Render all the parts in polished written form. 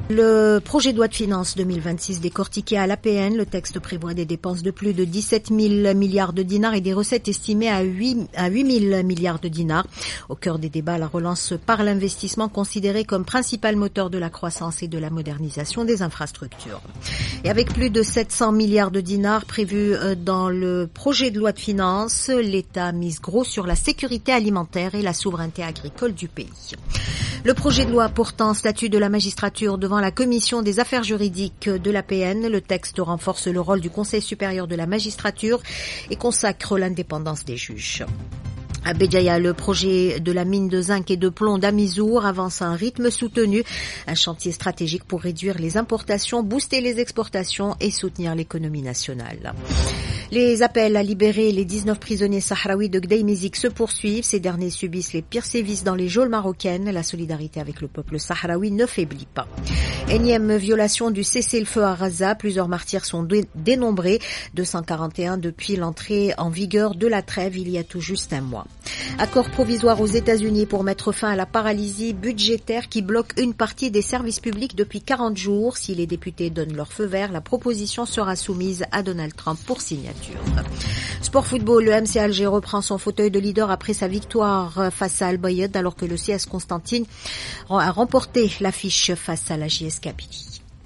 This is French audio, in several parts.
Le projet de loi de finances 2026 décortiqué à l'APN, le texte prévoit des dépenses de plus de 17 000 milliards de dinars et des recettes estimées à 8 000 milliards de dinars. Au cœur des débats, la relance par l'investissement considéré comme principal moteur de la croissance et de la modernisation des infrastructures. Et avec plus de 700 milliards de dinars prévus dans le projet de loi de finances, l'État mise gros sur la sécurité alimentaire et la souveraineté agricole du pays. Le projet de loi portant statut de la magistrature devant la commission des affaires juridiques de l'APN, le texte renforce le rôle du Conseil supérieur de la magistrature et consacre l'indépendance des juges. À Béjaïa, le projet de la mine de zinc et de plomb d'Amizour avance à un rythme soutenu, un chantier stratégique pour réduire les importations, booster les exportations et soutenir l'économie nationale. Les appels à libérer les 19 prisonniers sahraouis de Gdeim-Izik se poursuivent. Ces derniers subissent les pires sévices dans les geôles marocaines. La solidarité avec le peuple sahraoui ne faiblit pas. Énième violation du cessez-le-feu à Gaza. Plusieurs martyrs sont dénombrés. 241 depuis l'entrée en vigueur de la trêve il y a tout juste un mois. Accord provisoire aux États-Unis pour mettre fin à la paralysie budgétaire qui bloque une partie des services publics depuis 40 jours. Si les députés donnent leur feu vert, la proposition sera soumise à Donald Trump pour signature. Sport football, le MC Alger reprend son fauteuil de leader après sa victoire face à Al-Bayed alors que le CS Constantine a remporté l'affiche face à la JS Kabylie.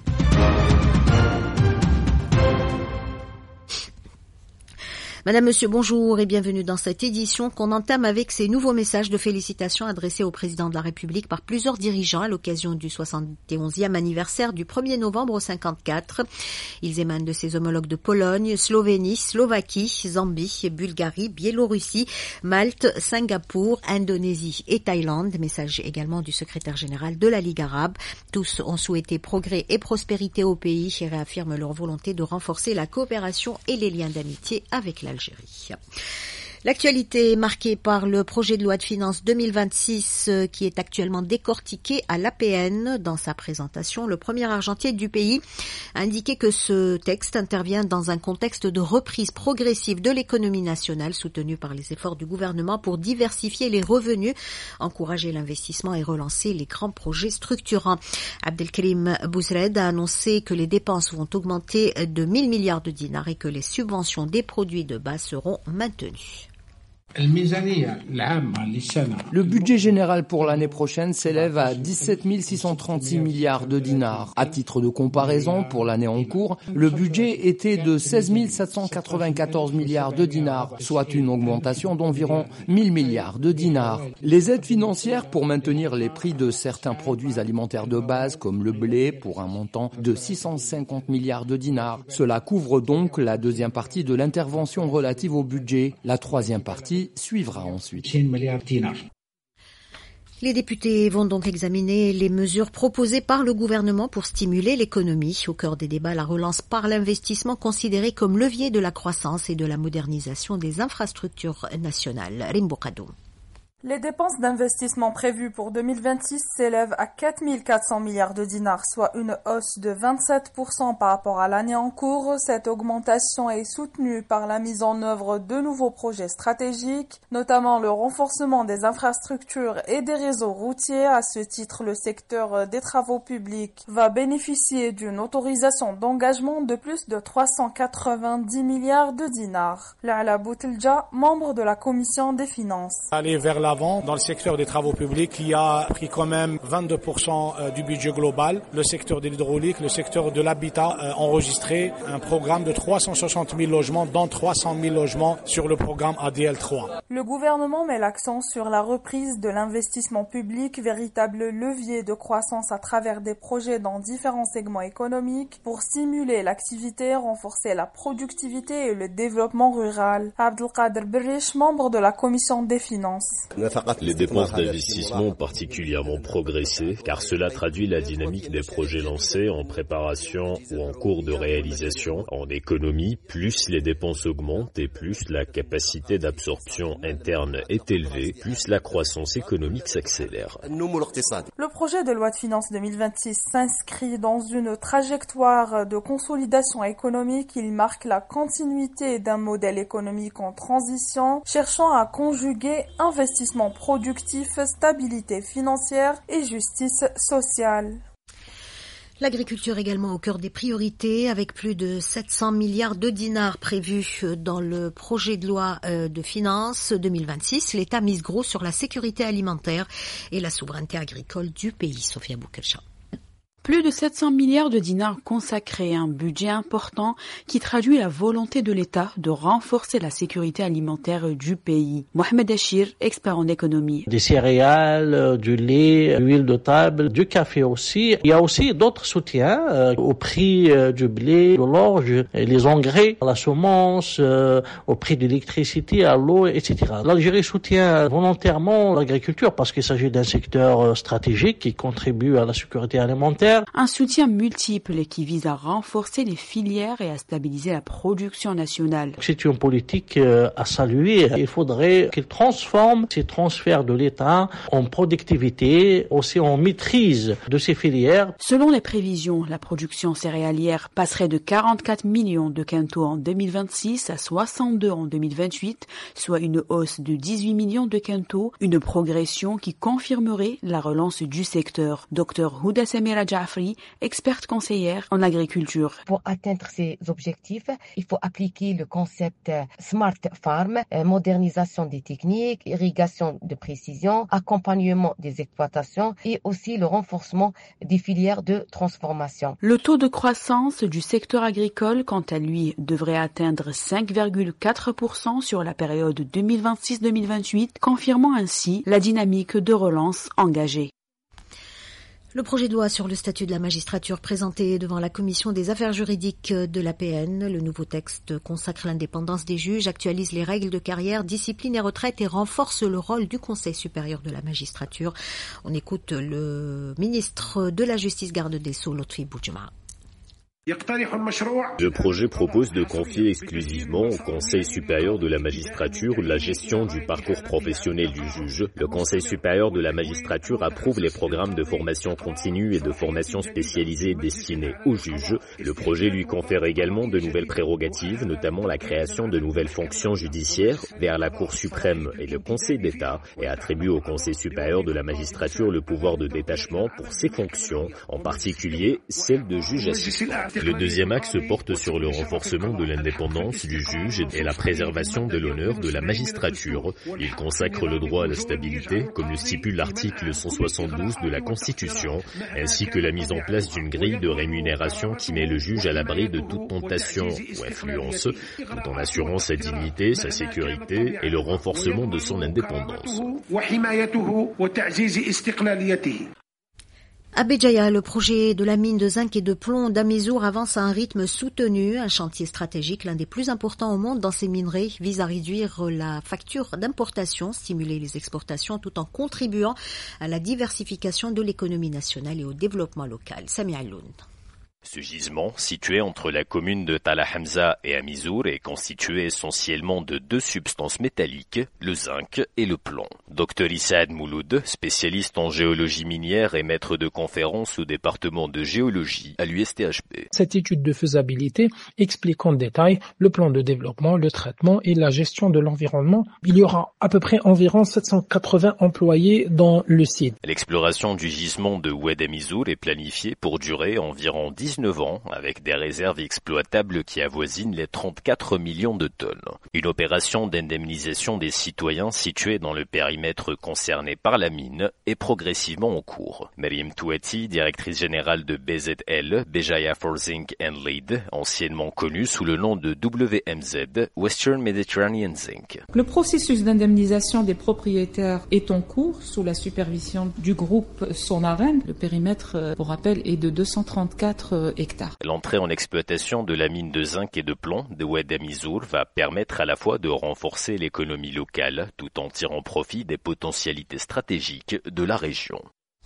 Madame, Monsieur, bonjour et bienvenue dans cette édition qu'on entame avec ces nouveaux messages de félicitations adressés au président de la République par plusieurs dirigeants à l'occasion du 71e anniversaire du 1er novembre 54. Ils émanent de ses homologues de Pologne, Slovénie, Slovaquie, Zambie, Bulgarie, Biélorussie, Malte, Singapour, Indonésie et Thaïlande. Message également du secrétaire général de la Ligue arabe. Tous ont souhaité progrès et prospérité au pays et réaffirment leur volonté de renforcer la coopération et les liens d'amitié avec l'Algérie. L'actualité est marquée par le projet de loi de finances 2026 qui est actuellement décortiqué à l'APN. Dans sa présentation, le premier argentier du pays a indiqué que ce texte intervient dans un contexte de reprise progressive de l'économie nationale soutenue par les efforts du gouvernement pour diversifier les revenus, encourager l'investissement et relancer les grands projets structurants. Abdelkrim Bouzred a annoncé que les dépenses vont augmenter de 1 000 milliards de dinars et que les subventions des produits de base seront maintenues. Le budget général pour l'année prochaine s'élève à 17 636 milliards de dinars. À titre de comparaison, pour l'année en cours, le budget était de 16 794 milliards de dinars, soit une augmentation d'environ 1 000 milliards de dinars. Les aides financières pour maintenir les prix de certains produits alimentaires de base, comme le blé, pour un montant de 650 milliards de dinars. Cela couvre donc la deuxième partie de l'intervention relative au budget. La troisième partie suivra ensuite. Les députés vont donc examiner les mesures proposées par le gouvernement pour stimuler l'économie. Au cœur des débats, la relance par l'investissement considérée comme levier de la croissance et de la modernisation des infrastructures nationales. Rimbo Kadoum. Les dépenses d'investissement prévues pour 2026 s'élèvent à 4 400 milliards de dinars, soit une hausse de 27% par rapport à l'année en cours. Cette augmentation est soutenue par la mise en œuvre de nouveaux projets stratégiques, notamment le renforcement des infrastructures et des réseaux routiers. À ce titre, le secteur des travaux publics va bénéficier d'une autorisation d'engagement de plus de 390 milliards de dinars. La'ala Boutelja, membre de la commission des finances. Aller vers dans le secteur des travaux publics qui a pris quand même 22% du budget global, le secteur de l'hydraulique, le secteur de l'habitat enregistré un programme de 360 000 logements, dont 300 000 logements sur le programme ADL3. Le gouvernement met l'accent sur la reprise de l'investissement public, véritable levier de croissance à travers des projets dans différents segments économiques pour stimuler l'activité, renforcer la productivité et le développement rural. Abdelkader Berrish, membre de la commission des finances. Les dépenses d'investissement ont particulièrement progressé car cela traduit la dynamique des projets lancés en préparation ou en cours de réalisation. En économie, plus les dépenses augmentent et plus la capacité d'absorption interne est élevée, plus la croissance économique s'accélère. Le projet de loi de finances 2026 s'inscrit dans une trajectoire de consolidation économique. Il marque la continuité d'un modèle économique en transition, cherchant à conjuguer investissement productif, stabilité financière et justice sociale. L'agriculture également au cœur des priorités, avec plus de 700 milliards de dinars prévus dans le projet de loi de finances 2026. L'État mise gros sur la sécurité alimentaire et la souveraineté agricole du pays. Sophia Boukelcha. Plus de 700 milliards de dinars consacrés, un budget important qui traduit la volonté de l'État de renforcer la sécurité alimentaire du pays. Mohamed Achir, expert en économie. Des céréales, du lait, l'huile de table, du café aussi. Il y a aussi d'autres soutiens au prix du blé, de l'orge, les engrais, la semence, au prix de l'électricité, à l'eau, etc. L'Algérie soutient volontairement l'agriculture parce qu'il s'agit d'un secteur stratégique qui contribue à la sécurité alimentaire. Un soutien multiple qui vise à renforcer les filières et à stabiliser la production nationale. C'est une politique à saluer. Il faudrait qu'il transforme ces transferts de l'État en productivité, aussi en maîtrise de ces filières. Selon les prévisions, la production céréalière passerait de 44 millions de quintaux en 2026 à 62 en 2028, soit une hausse de 18 millions de quintaux, une progression qui confirmerait la relance du secteur. Dr Houda Samira Jaafri, experte conseillère en agriculture. Pour atteindre ces objectifs, il faut appliquer le concept Smart Farm, modernisation des techniques, irrigation de précision, accompagnement des exploitations et aussi le renforcement des filières de transformation. Le taux de croissance du secteur agricole, quant à lui, devrait atteindre 5,4% sur la période 2026-2028, confirmant ainsi la dynamique de relance engagée. Le projet de loi sur le statut de la magistrature présenté devant la commission des affaires juridiques de l'APN. Le nouveau texte consacre l'indépendance des juges, actualise les règles de carrière, discipline et retraite et renforce le rôle du Conseil supérieur de la magistrature. On écoute le ministre de la Justice, garde des Sceaux, Lotfi Boudjema. Le projet propose de confier exclusivement au Conseil supérieur de la magistrature la gestion du parcours professionnel du juge. Le Conseil supérieur de la magistrature approuve les programmes de formation continue et de formation spécialisée destinés aux juges. Le projet lui confère également de nouvelles prérogatives, notamment la création de nouvelles fonctions judiciaires vers la Cour suprême et le Conseil d'État, et attribue au Conseil supérieur de la magistrature le pouvoir de détachement pour ses fonctions, en particulier celle de juge assistant. Le deuxième axe porte sur le renforcement de l'indépendance du juge et la préservation de l'honneur de la magistrature. Il consacre le droit à la stabilité, comme le stipule l'article 172 de la Constitution, ainsi que la mise en place d'une grille de rémunération qui met le juge à l'abri de toute tentation ou influence, tout en assurant sa dignité, sa sécurité et le renforcement de son indépendance. À Béjaïa, le projet de la mine de zinc et de plomb d'Amizour avance à un rythme soutenu. Un chantier stratégique, l'un des plus importants au monde dans ces minerais, vise à réduire la facture d'importation, stimuler les exportations tout en contribuant à la diversification de l'économie nationale et au développement local. Sami Alloun. Ce gisement, situé entre la commune de Tala Hamza et Amizour, est constitué essentiellement de deux substances métalliques, le zinc et le plomb. Dr Issad Mouloud, spécialiste en géologie minière et maître de conférences au département de géologie à l'USTHB. Cette étude de faisabilité explique en détail le plan de développement, le traitement et la gestion de l'environnement. Il y aura à peu près environ 780 employés dans le site. L'exploration du gisement de Oued Amizour est planifiée pour durer environ 19 ans, avec des réserves exploitables qui avoisinent les 34 millions de tonnes. Une opération d'indemnisation des citoyens situés dans le périmètre concerné par la mine est progressivement en cours. Mariam Touati, directrice générale de BZL, Béjaïa for Zinc and Lead, anciennement connue sous le nom de WMZ, Western Mediterranean Zinc. Le processus d'indemnisation des propriétaires est en cours sous la supervision du groupe Sonaren. Le périmètre, pour rappel, est de 234 hectares. L'entrée en exploitation de la mine de zinc et de plomb de Oued Amizour va permettre à la fois de renforcer l'économie locale tout en tirant profit des potentialités stratégiques de la région.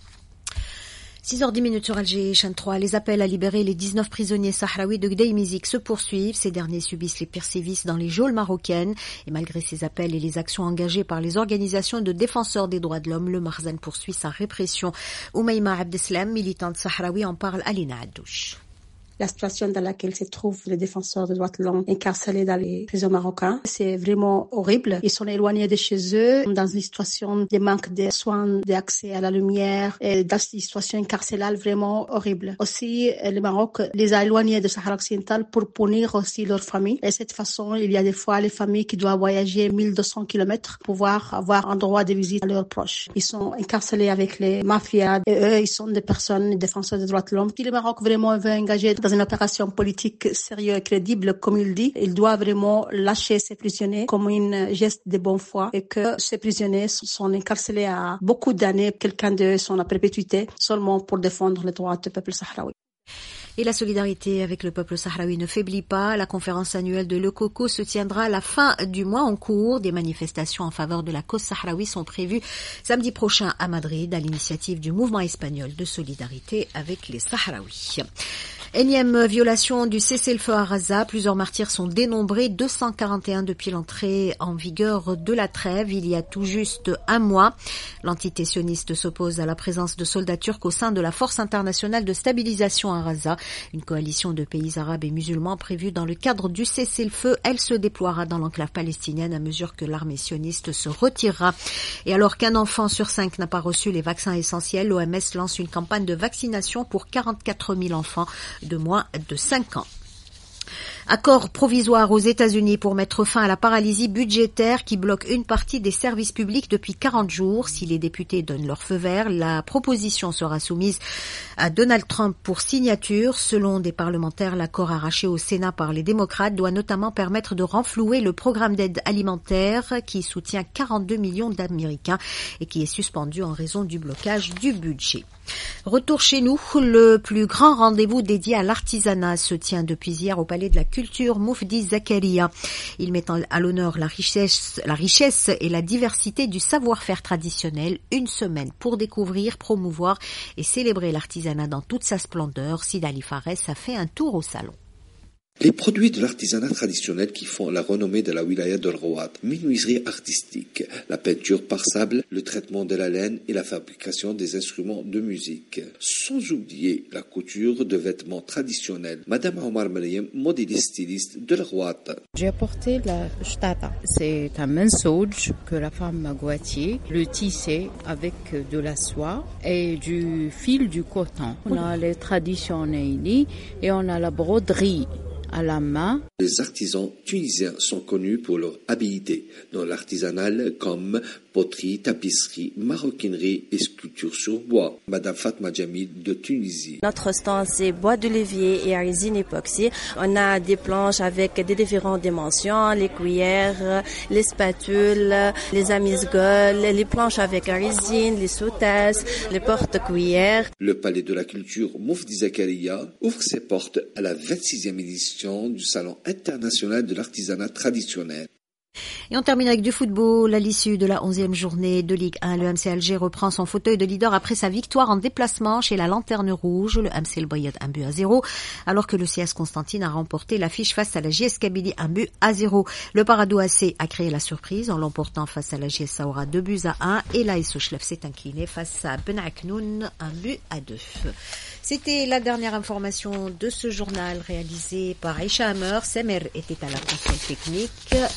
6h10 sur Alger, chaîne 3. Les appels à libérer les 19 prisonniers sahraouis de Gdeimizik se poursuivent. Ces derniers subissent les pires sévices dans les geôles marocaines. Et malgré ces appels et les actions engagées par les organisations de défenseurs des droits de l'homme, le Makhzen poursuit sa répression. Oumaima Abdeslam, militante sahraoui, en parle à Lina Addouche. la situation dans laquelle se trouvent les défenseurs des droits de l'homme incarcérés dans les prisons marocaines. C'est vraiment horrible. Ils sont éloignés de chez eux, dans une situation de manque de soins, d'accès à la lumière, et dans une situation carcérale vraiment horrible. Aussi, le Maroc les a éloignés du Sahara occidental pour punir aussi leurs familles. Et de cette façon, il y a des fois les familles qui doivent voyager 1200 km pour pouvoir avoir un droit de visite à leurs proches. Ils sont incarcérés avec les mafias et eux, ils sont des personnes défenseurs des droits de l'homme. Si le Maroc vraiment veut engager dans une opération politique sérieuse et crédible, comme il dit, il doit vraiment lâcher ces prisonniers comme un geste de bonne foi et que ces prisonniers sont incarcérés à beaucoup d'années. Quelqu'un d'eux sont à perpétuité seulement pour défendre les droits du peuple sahraoui. Et la solidarité avec le peuple sahraoui ne faiblit pas. La conférence annuelle de Le Coco se tiendra à la fin du mois en cours. Des manifestations en faveur de la cause sahraoui sont prévues samedi prochain à Madrid à l'initiative du mouvement espagnol de solidarité avec les Sahraouis. Énième violation du cessez-le-feu à Gaza. Plusieurs martyrs sont dénombrés, 241 depuis l'entrée en vigueur de la trêve il y a tout juste un mois. L'entité sioniste s'oppose à la présence de soldats turcs au sein de la Force internationale de stabilisation à Gaza, une coalition de pays arabes et musulmans prévue dans le cadre du cessez-le-feu. Elle se déploiera dans l'enclave palestinienne à mesure que l'armée sioniste se retirera. Et alors qu'un enfant sur 5 n'a pas reçu les vaccins essentiels, l'OMS lance une campagne de vaccination pour 44 000 enfants de moins de 5 ans. Accord provisoire aux États-Unis pour mettre fin à la paralysie budgétaire qui bloque une partie des services publics depuis 40 jours. Si les députés donnent leur feu vert, la proposition sera soumise à Donald Trump pour signature. Selon des parlementaires, l'accord arraché au Sénat par les démocrates doit notamment permettre de renflouer le programme d'aide alimentaire qui soutient 42 millions d'Américains et qui est suspendu en raison du blocage du budget. Retour chez nous, le plus grand rendez-vous dédié à l'artisanat se tient depuis hier au Palais de la Culture Moufdi Zakaria. Il met à l'honneur la richesse et la diversité du savoir-faire traditionnel. Une semaine pour découvrir, promouvoir et célébrer l'artisanat dans toute sa splendeur. Sidali Fares a fait un tour au salon. Les produits de l'artisanat traditionnel qui font la renommée de la wilaya de Rouad, menuiserie artistique, la peinture par sable, le traitement de la laine et la fabrication des instruments de musique. Sans oublier la couture de vêtements traditionnels. Madame Omar Mariam, modéliste styliste de Rouad. J'ai apporté la shtata. C'est un mensouj que la femme magouatier le tissait avec de la soie et du fil du coton. On a les traditions néili et on a la broderie à la main. Les artisans tunisiens sont connus pour leur habileté dans l'artisanal comme poterie, tapisserie, maroquinerie et sculpture sur bois. Madame Fatma Jamil de Tunisie. Notre stand c'est bois de levier et résine époxy. On a des planches avec des différentes dimensions, les cuillères, les spatules, les amuse-gueules, les planches avec résine, les sautasses, les porte-cuillères. Le Palais de la Culture Moufdi Zakaria ouvre ses portes à la 26e édition du Salon international de l'artisanat traditionnel. Et on termine avec du football. À l'issue de la 11e journée de Ligue 1, le MC Alger reprend son fauteuil de leader après sa victoire en déplacement chez la Lanterne Rouge. Le MC El Boyad 1-0, alors que le CS Constantine a remporté l'affiche face à la JS Kabylie 1-0. Le Paradou AC a créé la surprise en l'emportant face à la JS Saoura 2-1 et l'AS Sochlef s'est incliné face à Ben Aknoun 1-2. C'était la dernière information de ce journal réalisé par Aïcha Hammer. Semer était à la console technique.